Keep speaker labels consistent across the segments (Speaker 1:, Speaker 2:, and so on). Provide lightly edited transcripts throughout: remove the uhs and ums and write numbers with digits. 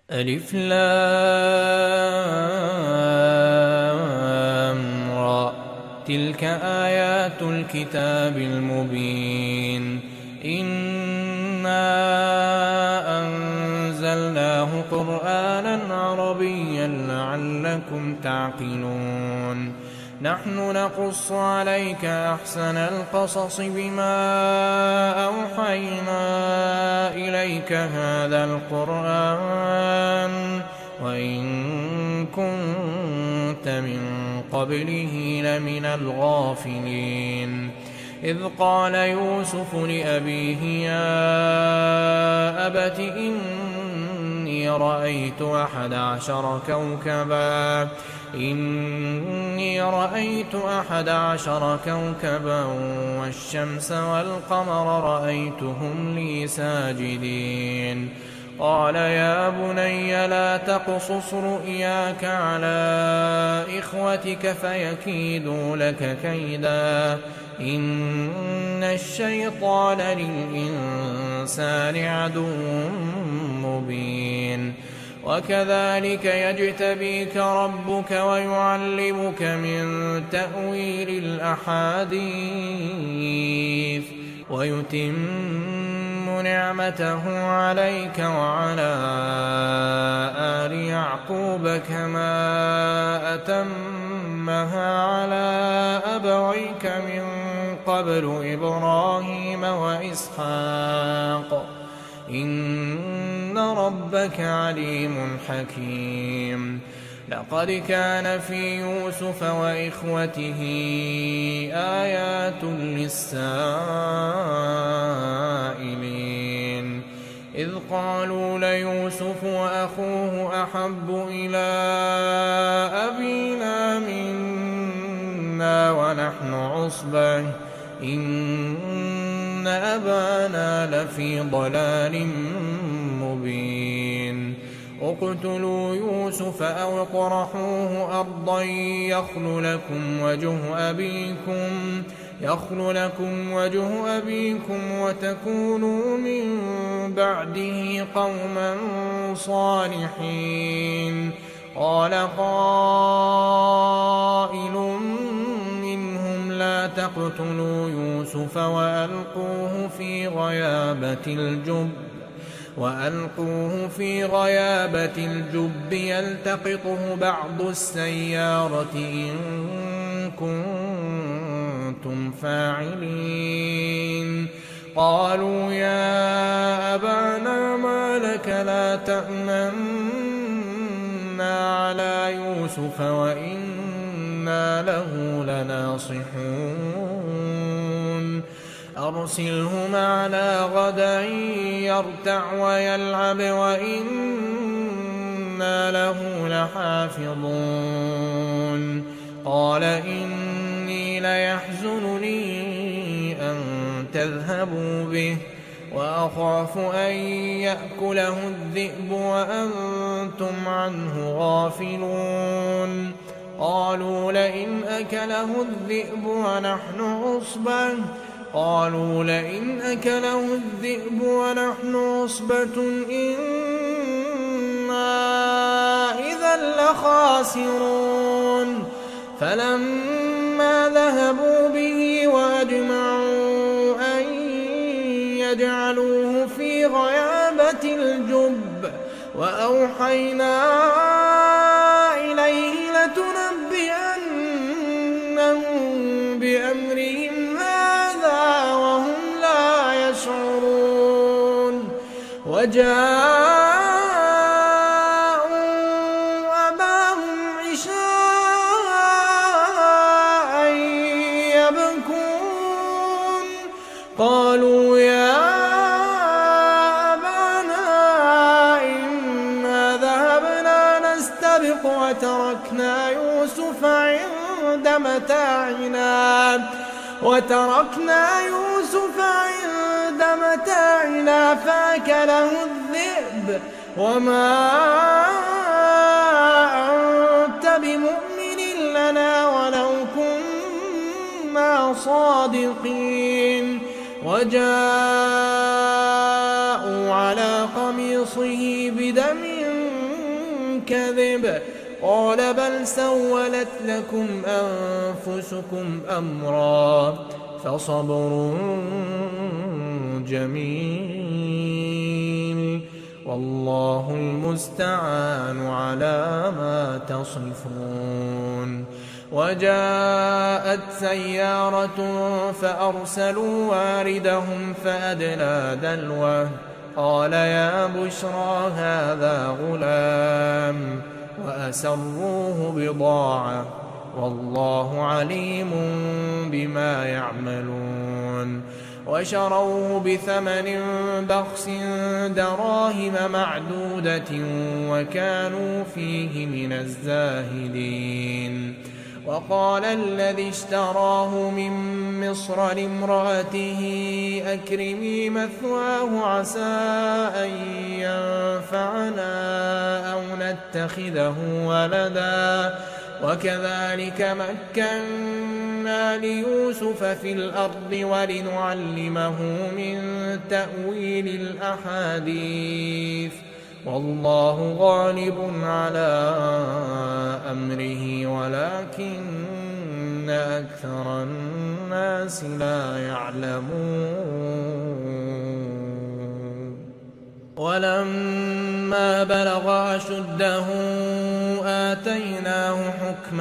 Speaker 1: ألف لام را. تلك آيات الكتاب المبين. إنا أنزلناه قرآنا عربيا لعلكم تعقلون. نحن نقص عليك أحسن القصص بما أوحينا إليك هذا القرآن وإن كنت من قبله لمن الغافلين. إذ قال يوسف لأبيه يا أبت إني رأيت 11 كوكبا والشمس والقمر رأيتهم لي ساجدين. قال يا بني لا تقصص رؤياك على إخوتك فيكيدوا لك كيدا إن الشيطان للإنسان عدو مبين. وكذلك يجتبيك ربك ويعلمك من تأويل الأحاديث ويتم نعمته عليك وعلى آل يعقوب كما أتمها على أبويك من قبل إبراهيم وإسحاق إن ربك عليم حكيم. لقد كان في يوسف وإخوته آيات للسائلين. إذ قالوا ليوسف وأخوه أحب إلى أبينا منا ونحن عصبة إن أبانا لفي ضلال مبين. اقتلوا يوسف أو اطرحوه أرضا يخل لكم وجه أبيكم وتكونوا من بعده قوما صالحين. قال قائل منهم لا تقتلوا يوسف وألقوه في غيابة الجب يلتقطه بعض السيارة إن كنتم فاعلين. قالوا يا أبانا ما لك لا تأمنا على يوسف وإنا له لناصحون. أرسله معنا غدا يرتع ويلعب وإنا له لحافظون. قال إني ليحزنني أن تذهبوا به وأخاف أن يأكله الذئب وأنتم عنه غافلون. قالوا لئن أكله الذئب ونحن عصبة إنا إذا لخاسرون. فلما ذهبوا به وأجمعوا أن يجعلوه في غيابة الجب وأوحينا إليه لتنبئنهم بأمرهم هذا وهم لا يشعرون. وجاءوا أباهم عشاء يبكون. قالوا يا أبانا إنا ذهبنا نستبق وتركنا يوسف عند متاعنا فأكله الذئب وما أنت بمؤمن لنا ولو كنا صادقين. وجاءوا على قميصه بدم الكذب قال بل سولت لكم أنفسكم أمرا فصبر جميل والله المستعان على ما تصفون. وجاءت سيارة فأرسلوا واردهم فأدلى دلوه قال يا بشرى هذا غلام وأسروه بضاعة والله عليم بما يعملون. وشروه بثمن بخس دراهم معدودة وكانوا فيه من الزاهدين. وقال الذي اشتراه من مصر لامرأته أكرمي مثواه عسى أن ينفعنا أو نتخذه ولدا وكذلك مكنا ليوسف في الأرض ولنعلمه من تأويل الأحاديث والله غالب على أمره ولكن أكثر الناس لا يعلمون. ولما بلغ أشده آتيناه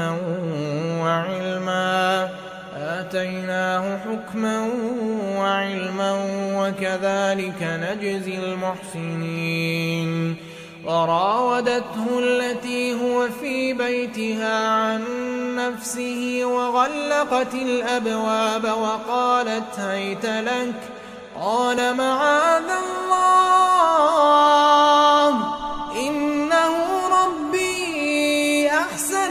Speaker 1: حكما وعلما وكذلك نجزي المحسنين. وراودته التي هو في بيتها عن نفسه وغلقت الأبواب وقالت هيت لك قال معاذ الله إنه ربي أحسن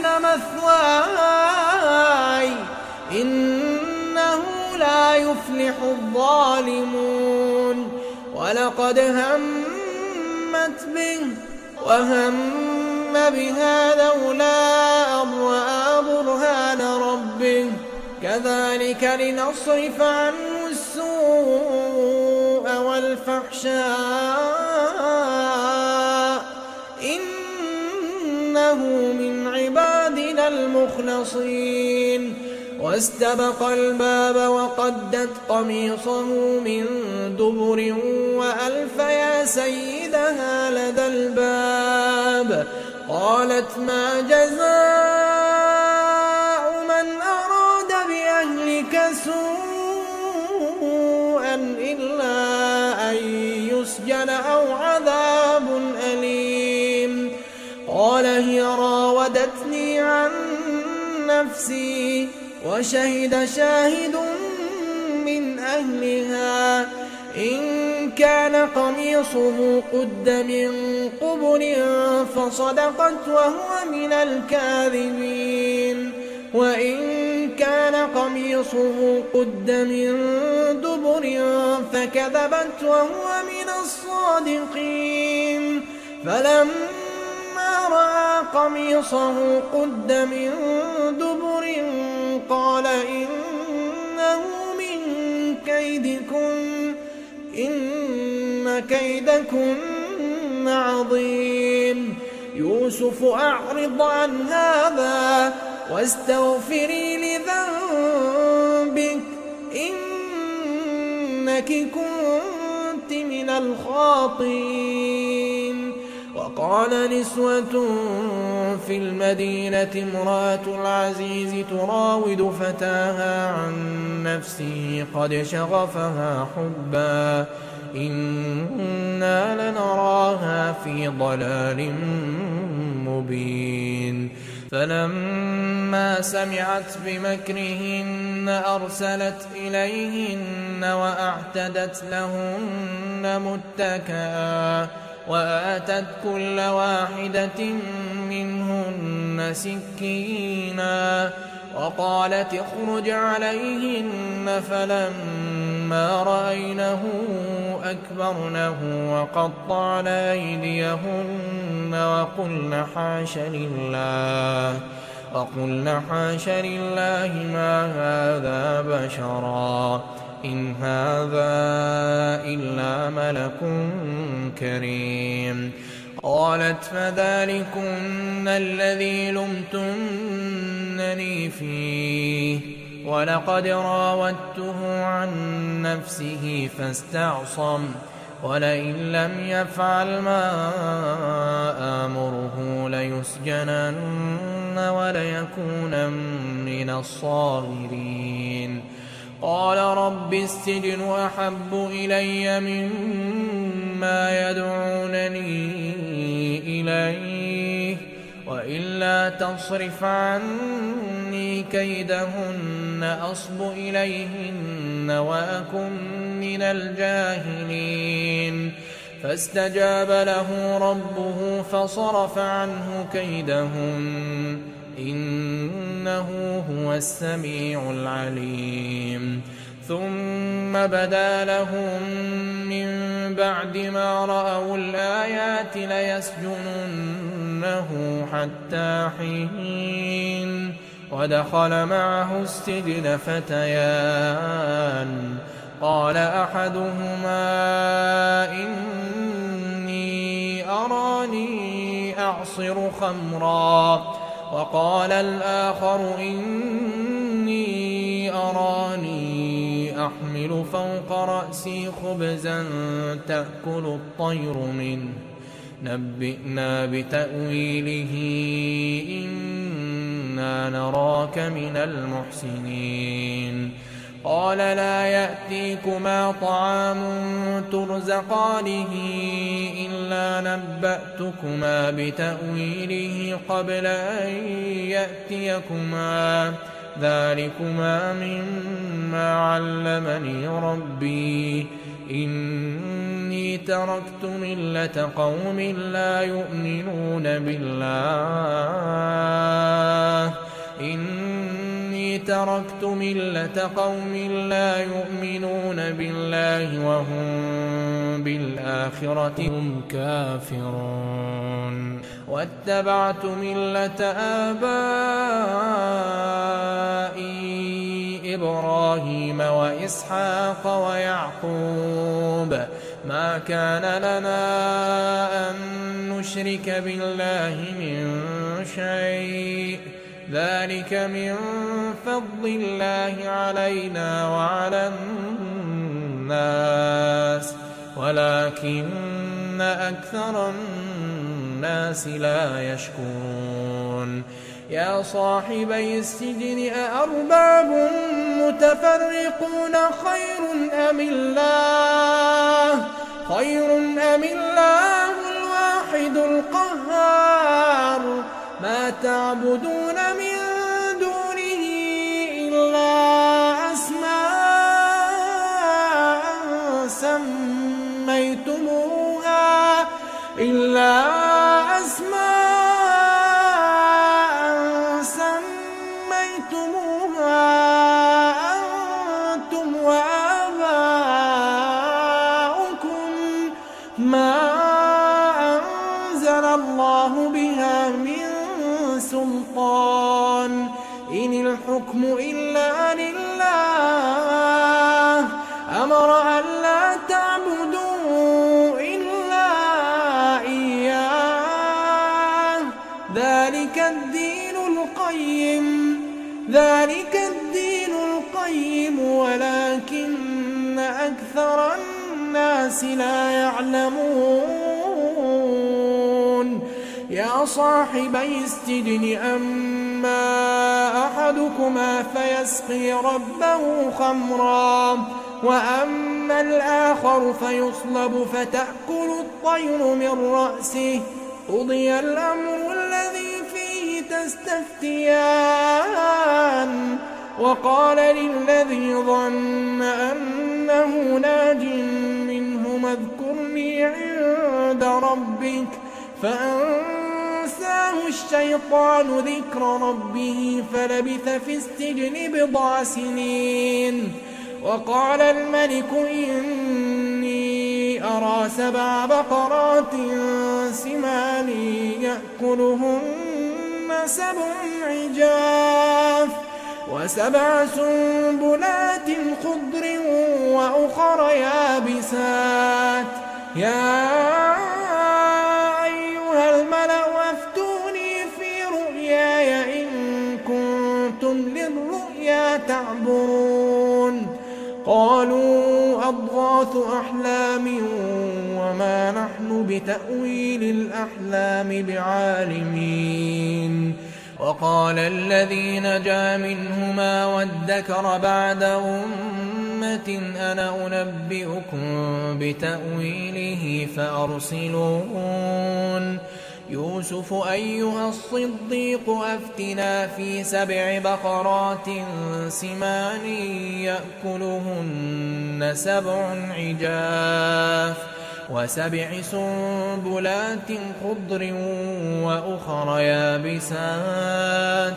Speaker 1: مثواي إنه لا يفلح الظالمون. ولقد همت به وهم بها لولا أن رأى برهان ربه كذلك لنصرف عنه السوء والفحشاء إنه من عبادنا المخلصين. واستبق الباب وقدت قميصه من دبر وألف يا سيدها لدى الباب قالت ما جزاء من أراد بأهلك سوءا إلا أن يسجن أو عذاب أليم. قال هي راودتني عن نفسي وشهد شاهد من أهلها إن كان قميصه قد من قبل فصدقت وهو من الكاذبين وإن كان قميصه قد من دبر فكذبت وهو من الصادقين. فلما رأى قميصه قد من دبر قال إنه من كيدكن إن كيدكن عظيم. يوسف أعرض عن هذا واستغفري لذنبك إنك كنت من الخاطئين. وقال نسوة في المدينة امرأة العزيز تراود فتاها عن نفسه قد شغفها حبا إنا لنراها في ضلال مبين. فلما سمعت بمكرهن أرسلت إليهن وأعتدت لهن متكئا وآتت كل واحدة منهن سكينا وقالت اخرج عليهن. فلما رأينه أكبرنه وقطعن أيديهن وقلن حاش لله ما هذا بشرا إن هذا إلا ملك كريم. قالت فذلكن الذي لمتنني فيه ولقد راودته عن نفسه فاستعصم ولئن لم يفعل ما آمره ليسجنن وليكونن من الصاغرين. قال رب السجن أحب إلي مما يدعونني إليه وإلا تصرف عني كيدهن أصب إليهن وأكن من الجاهلين. فاستجاب له ربه فصرف عنه كيدهن إنه هو السميع العليم. ثم بدا لهم من بعد ما رأوا الآيات ليسجننه حتى حين. ودخل معه السجن فتيان قال أحدهما إني أراني أعصر خمرا وقال الآخر إني أراني أحمل فوق رأسي خبزا تأكل الطير منه نبئنا بتأويله إنا نراك من المحسنين. قال لا يأتيكما طعام ترزقانه إلا نبأتكما بتأويله قبل أن يأتيكما ذلكما مما علمني ربي إني تركت ملة قوم لا يؤمنون بالله تركت ملة قوم لا يؤمنون بالله وهم بالآخرة هم كافرون. واتبعت ملة آبائي إبراهيم وإسحاق ويعقوب ما كان لنا أن نشرك بالله من شيء ذلك من فضل الله علينا وعلى الناس ولكن أكثر الناس لا يشكرون. يا صاحبي السجن أأرباب متفرقون خير أم الله الواحد القهار ما تعبدون من دونه إلا أسماء سميتموها أنتم وآباؤكم ما أنزل الله بها من سلطان إن الحكم إلا لله أمر أن لا تعبدوا إلا إياه ذلك الدين القيم ولكن أكثر الناس لا يعلمون. يا صاحبي السجن أما أحدكما فيسقي ربه خمرا وأما الآخر فيصلب فتأكل الطير من رأسه قضي الأمر الذي فيه تستفتيان. وقال للذي ظن أنه ناج منهما اذكرني عند ربك فأنساه الشيطان ذكر ربه فلبث في السجن بضع سنين. وقال الملك إني أرى 7 بقرات سمان يأكلهن 7 عجاف و7 سنبلات خضر وأخر يابسات يا تعبرون قالوا أضغاث أحلام وما نحن بتأويل الأحلام بعالمين وقال الذي نجا منهما وادكر بعد أمة أنا أنبئكم بتأويله فأرسلون يوسف أيها الصديق أفتنا في 7 بقرات سمان يأكلهن 7 عجاف و7 سنبلات خضر وأخر يابسات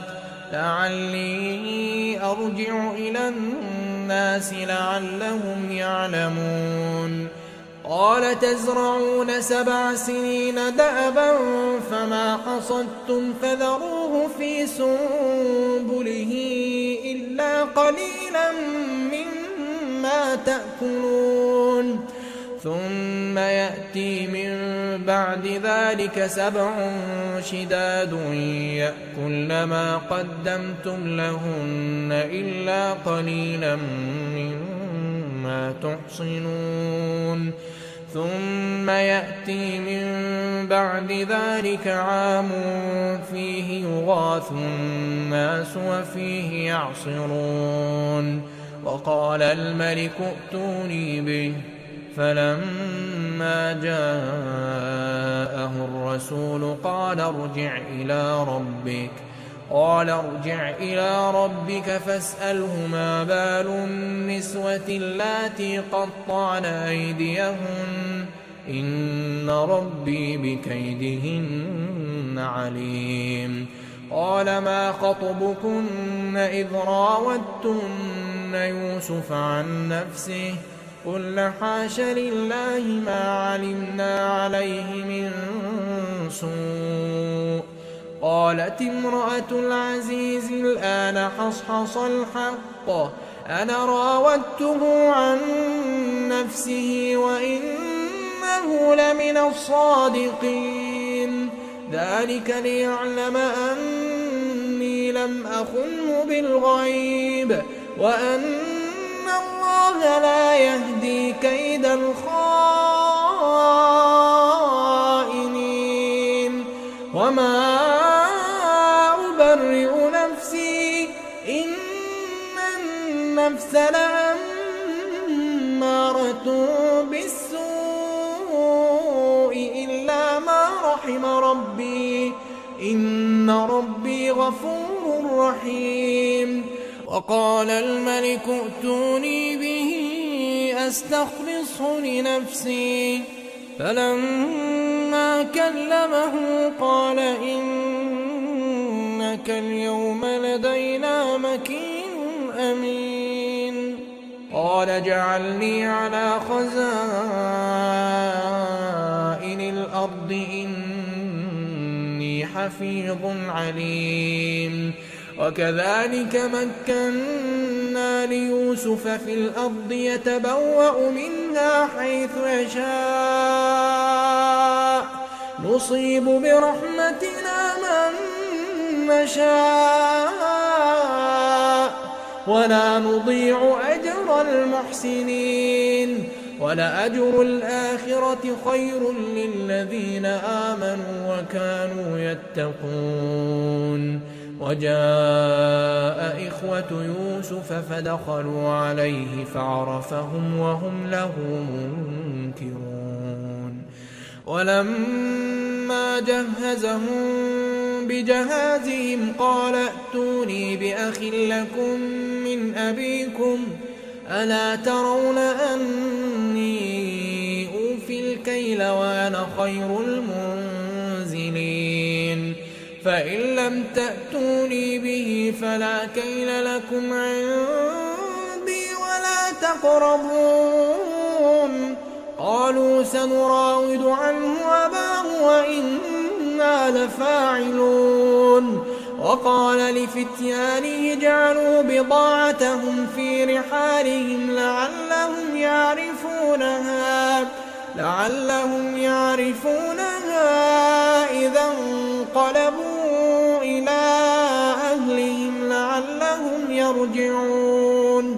Speaker 1: لعلي أرجع إلى الناس لعلهم يعلمون قال تزرعون 7 سنين دأبا فما حصدتم فذروه في سنبله إلا قليلا مما تأكلون ثم يأتي من بعد ذلك 7 شداد يأكلن ما قدمتم لهن إلا قليلا مما تحصنون ثم يأتي من بعد ذلك عام فيه يغاث الناس وفيه يعصرون وقال الملك ائتوني به فلما جاءه الرسول قال ارجع إلى ربك فاسأله ما بال النسوة اللاتي قطعن أيديهن إن ربي بكيدهن عليم قال ما خطبكن إذ راوتن يوسف عن نفسه قلنا حاش لله ما علمنا عليه من سوء قالت امرأة العزيز الآن حصحص الحق أنا راودته عن نفسه وإنه لمن الصادقين ذلك ليعلم أني لم أخنه بالغيب وأن الله لا يهدي كيد الخائنين وما أبرئ نفسي إن النفس لأمارة بالسوء إلا ما رحم ربي إن ربي غفور رحيم وقال الملك ائتوني به أستخلصه لنفسي فلما كلمه قال إنك اليوم لدينا مكين أمين قال اجعلني على خزائن الأرض إني حفيظ عليم وكذلك مكنا ليوسف في الأرض يتبوأ منها حيث يشاء نصيب برحمتنا من نشاء ولا نضيع أجر المحسنين ولأجر الآخرة خير للذين آمنوا وكانوا يتقون وجاء إخوة يوسف فدخلوا عليه فعرفهم وهم له منكرون ولما جهزهم بجهازهم قال ائتوني بأخ لكم من أبيكم ألا ترون أني أوفي الكيل وأنا خير المنزلين فإن لم تأتوني به فلا كيل لكم عندي ولا تقربون قالوا سنراود عنه أباه وإنا لفاعلون وقال لفتيانه اجعلوا بضاعتهم في رحالهم لعلهم يعرفونها إذا انقلبوا إلى أهلهم لعلهم يرجعون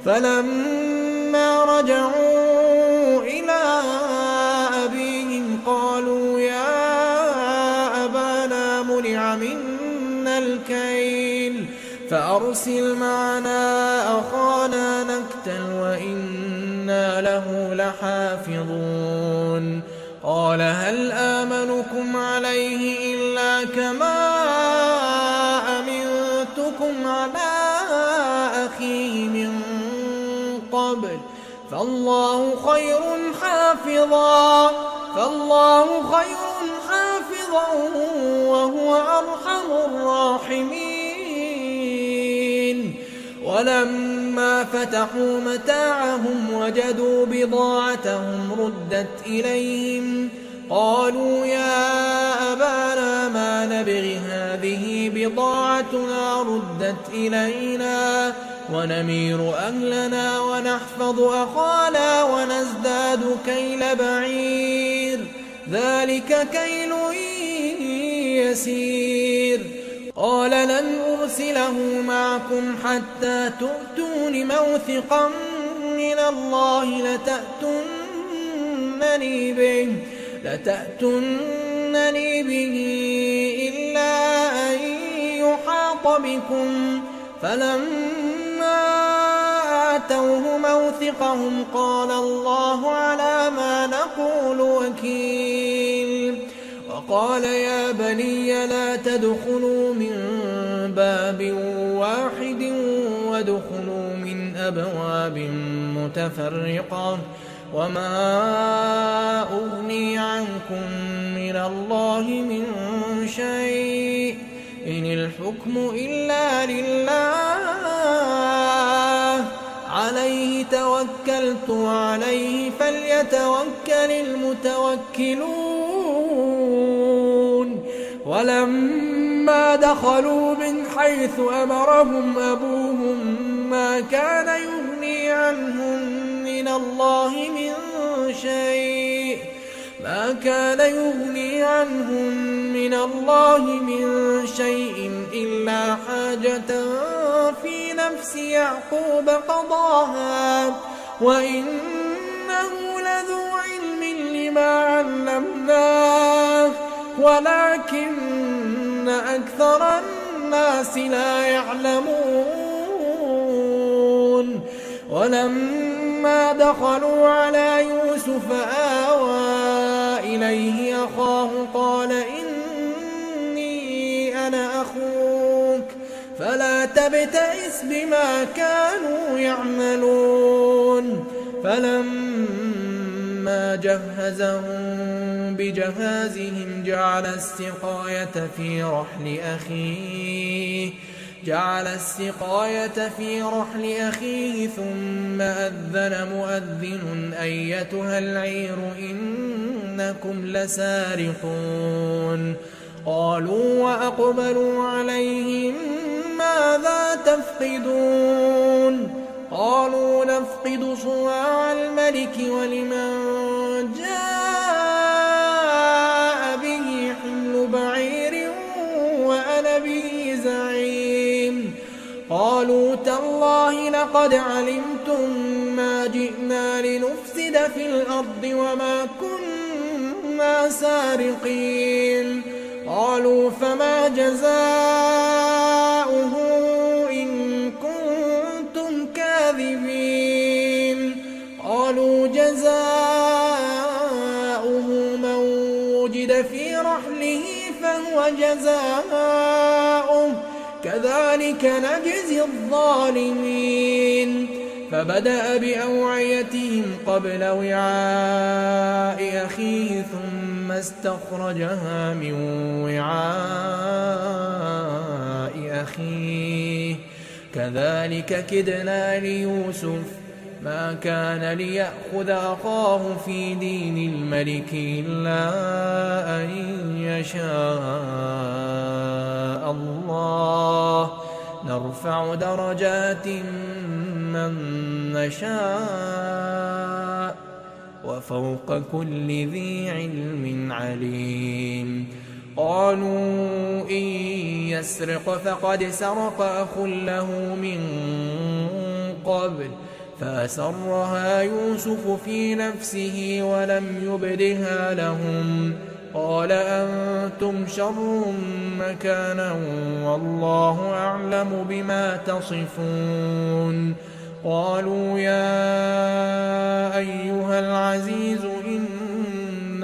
Speaker 1: فلما رجعوا إلى أبيهم قالوا يا أبانا منع منا الكيل فأرسل معنا أخانا نكتل وإنا له لحافظون قال هل آمنكم عليه إلا كما أمنتكم على أخيه من قبل فالله خير حافظا وهو أرحم الراحمين ولما فتحوا متاعهم وجدوا بضاعتهم ردت إليهم قالوا يا أبانا ما نبغي هذه بضاعتنا ردت إلينا ونمير أهلنا ونحفظ أخانا ونزداد كيل بعير ذلك كيل يسير قال لن أرسله معكم حتى تؤتون موثقا من الله لتأتونني به إلا أن يحاط بكم فلما آتوه موثقهم قال الله على ما نقول وكيل وقال يا بني لا تدخلوا من باب واحد وادخلوا من أبواب متفرقة وما أغني عنكم من الله من شيء إن الحكم إلا لله عليه توكلت وعليه فليتوكل المتوكلون ولما دخلوا من حيث أمرهم أبوهم ما كان يغني عنهم من الله من شيء إلا حاجة في نفس يعقوب قضاها وإنه لذو علم لما علمناه ولكن أكثر الناس لا يعلمون ولما دخلوا على يوسف آوى إليه أخاه قال إني أنا أخوك فلا تبتئس بما كانوا يعملون فلما جهزهم بجهازهم جعل السقاية في رحل أخيه ثم أذن مؤذن أيتها العير إنكم لسارقون قالوا وأقبلوا عليهم ماذا تفقدون قالوا نفقد صواع الملك ولمن جاء به حمل بعير وأنا به زعيم قالوا تالله لقد علمتم ما جئنا لنفسد في الأرض وما كنا سارقين قالوا فما جزاؤه إن كنتم كاذبين قالوا جزاؤه من وجد في رحله فهو جزاؤه كذلك نجزي الظالمين فبدأ بأوعيتهم قبل وعاء أخيه ثم استخرجها من وعاء أخيه كذلك كدنا ليوسف ما كان ليأخذ أخاه في دين الملك إلا أن يشاء الله نرفع درجات من نشاء وفوق كل ذي علم عليم قالوا إن يسرق فقد سرق أخ له من قبل فأسرها يوسف في نفسه ولم يبدها لهم قال أنتم شر مكانا والله أعلم بما تصفون قالوا يا أيها العزيز إن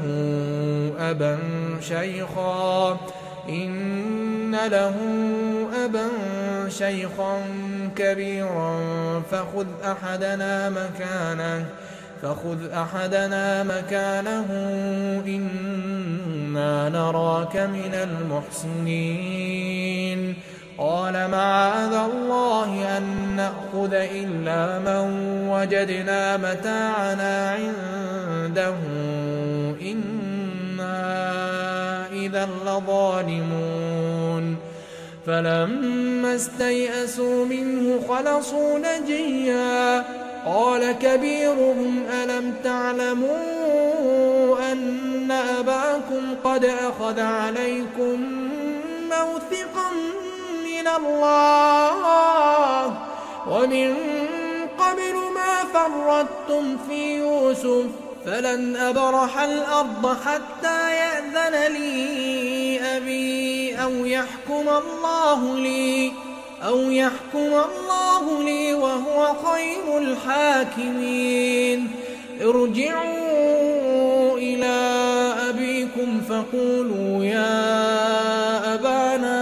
Speaker 1: له أبا شيخا كبيرا فخذ أحدنا مكانه إنا نراك من المحسنين قال معاذ الله أن نأخذ إلا من وجدنا متاعنا عنده إنا إذا لظالمون فلما استيئسوا منه خلصوا نجيا قال كبيرهم ألم تعلموا أن أباكم قد أخذ عليكم موثقا من الله ومن قبل ما فرطتم في يوسف فلن أبرح الأرض حتى يأذن لي أبي أو يحكم الله لي وهو خير الحاكمين ارجعوا إلى أبيكم فقولوا يا أبانا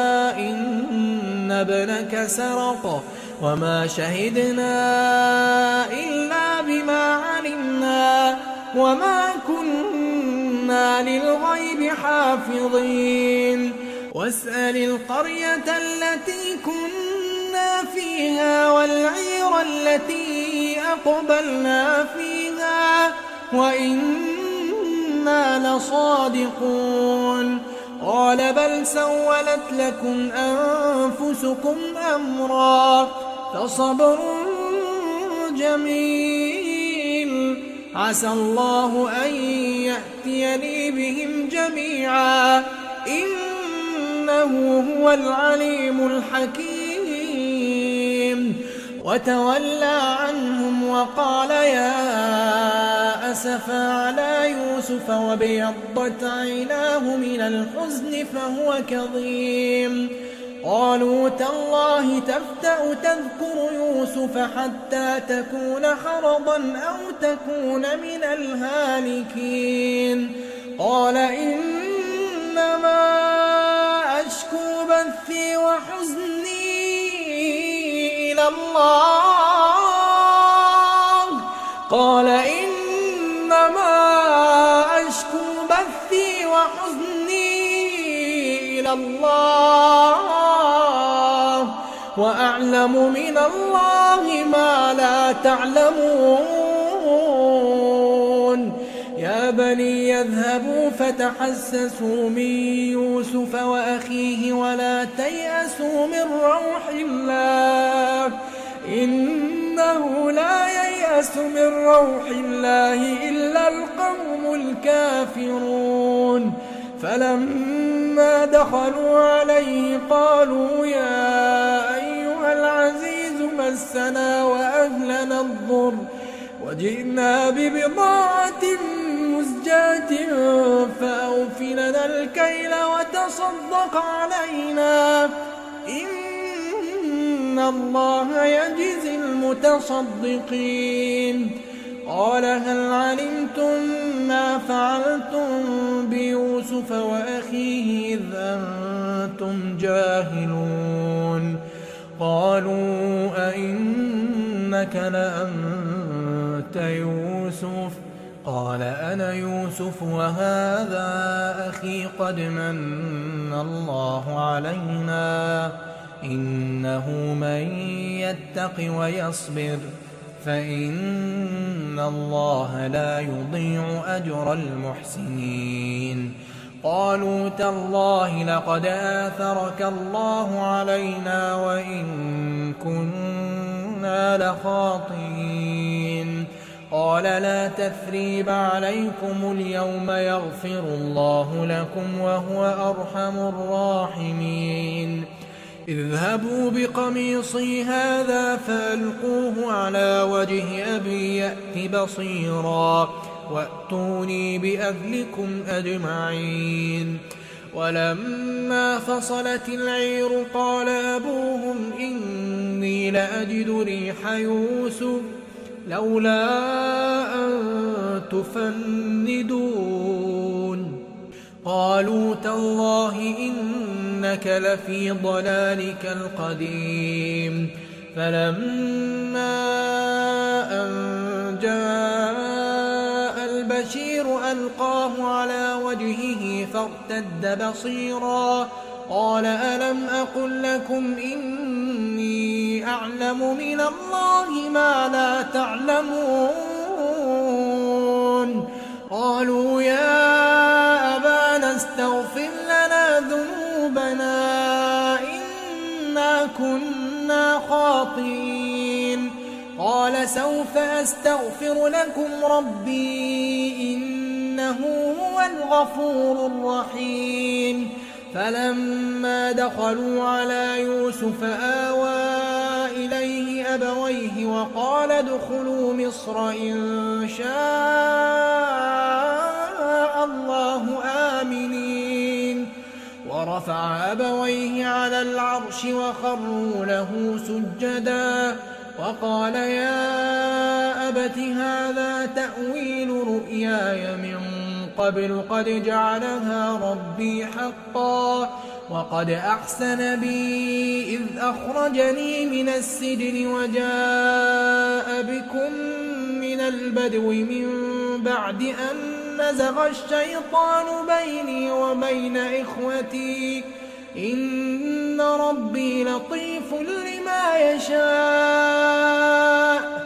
Speaker 1: إن ابنك سرق وما شهدنا إلا بما علمنا وما كنا للغيب حافظين واسأل القرية التي كنا فيها والعير التي أقبلنا فيها وإنا لصادقون قال بل سولت لكم أنفسكم أمرا فصبر جميل عسى الله أن يأتيني بهم جميعا إنه هو العليم الحكيم وتولى عنهم وقال يا أسفا على يوسف وابيضت عيناه من الحزن فهو كظيم قالوا تالله تفتأ تذكر يوسف حتى تكون حرضا أو تكون من الهالكين قال إنما أشكو بثي وحزني إلى الله قال إنما أشكو بثي وحزني إلى الله وأعلم من الله ما لا تعلمون يا بني يذهبوا فتحسسوا من يوسف وأخيه ولا تيأسوا من روح الله إنه لا ييأس من روح الله إلا القوم الكافرون فلما دخلوا عليه قالوا يا أيها العزيز مسنا وأهلنا الضر وجئنا ببضاعة مزجاة فأوف لنا الكيل وتصدق علينا إن الله يجزي المتصدقين قال هل علمتم ما فعلتم بيوسف وأخيه إذ أنتم جاهلون قالوا أئنك لأنت يوسف قال أنا يوسف وهذا أخي قد من الله علينا إنه من يتق ويصبر فإن الله لا يضيع أجر المحسنين قالوا تالله لقد آثرك الله علينا وإن كنا لخاطئين قال لا تثريب عليكم اليوم يغفر الله لكم وهو أرحم الراحمين اذهبوا بقميصي هذا فألقوه على وجه أبي يأت بصيرا وأتوني بأهلكم أجمعين ولما فصلت العير قال أبوهم إني لأجد ريح يوسف لولا أن تفندون قالوا تالله إنك لفي ضلالك القديم فلما أن جاء البشير ألقاه على وجهه فارتد بصيرا قال ألم أقل لكم إني أعلم من الله ما لا تعلمون قالوا يا أبانا استغفر لنا ذنوبنا إنا كنا خاطئين قال سوف أستغفر لكم ربي إنه هو الغفور الرحيم فلما دخلوا على يوسف آوى إليه أبويه وقال ادخلوا مصر إن شاء الله آمنين ورفع أبويه على العرش وخروا له سجدا وقال يا أبت هذا تأويل رؤياي من قبل قد جعلها ربي حقا وقد أحسن بي إذ أخرجني من السجن وجاء بكم من البدو من بعد أن نزغ الشيطان بيني وبين إخوتي إن ربي لطيف لما يشاء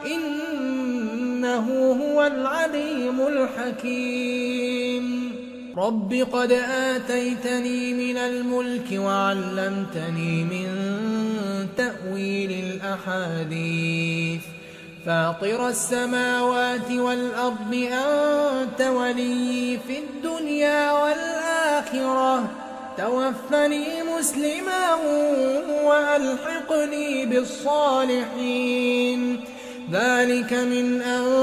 Speaker 1: إنه هو العليم الحكيم رب قد آتيتني من الملك وعلمتني من تأويل الأحاديث فاطر السماوات والأرض أنت ولي في الدنيا والآخرة توفني مسلما وألحقني بالصالحين ذلك من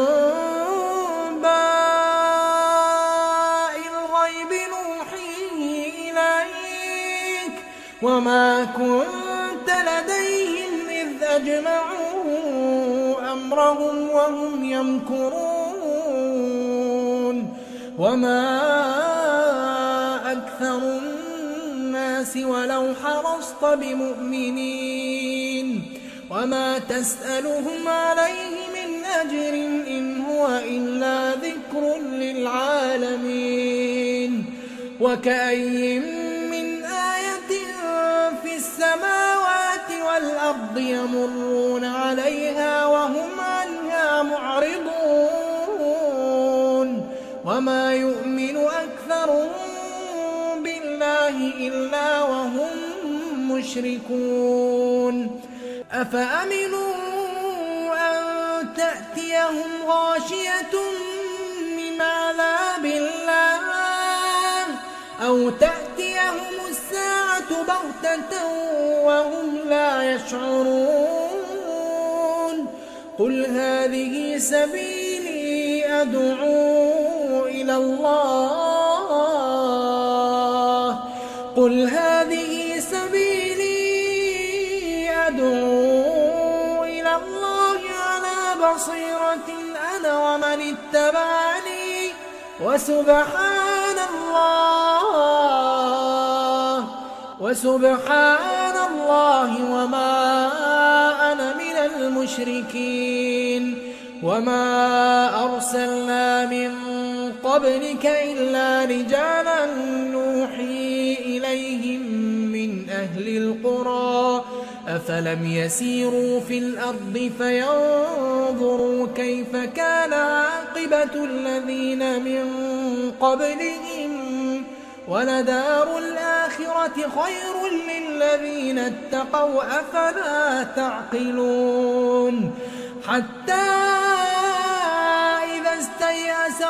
Speaker 1: أنباء الغيب نوحيه إليك وما كنت لديهم إذ أجمعوا أمرهم وهم يمكرون وما أكثر الناس ولو حرصت بمؤمنين وما تسألهم عليه من أجر إن هو إلا ذكر للعالمين وكأي من آية في السماوات والأرض يمرون عليها وهم عنها معرضون وما يؤمن أكثرهم بالله إلا وهم مشركون أفأمنوا أن تأتيهم غاشية من عذاب الله أو تأتيهم الساعة بغتة وهم لا يشعرون قل هذه سبيلي أدعو إلى الله قل هذه سبيلي أدعو إلى الله على بصيرة أنا ومن اتبعني وسبحان الله وما أنا من المشركين وما أرسلنا من قبلك إلا رجالا نوحي إليهم من أهل القرى أفلم يسيروا في الأرض فينظروا كيف كان عاقبة الذين من قبلهم ولدار الآخرة خير للذين اتقوا أفلا تعقلون حتى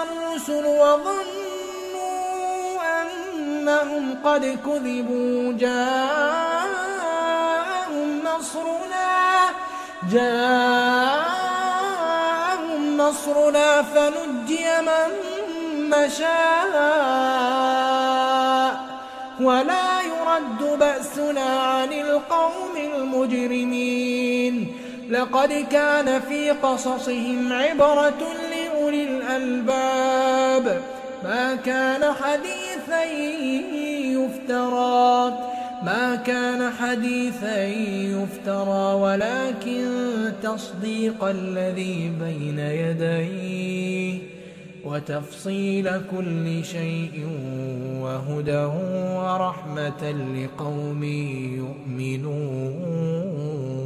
Speaker 1: الرسل وظنوا أنهم قد كذبوا جاءهم نصرنا فنجي من نشاء ولا يرد بأسنا عن القوم المجرمين. لقد كان في قصصهم عبرة لأولي الألباب ما كان حديثا يفترى ولكن تصديق الذي بين يديه وتفصيل كل شيء وهدى ورحمة لقوم يؤمنون.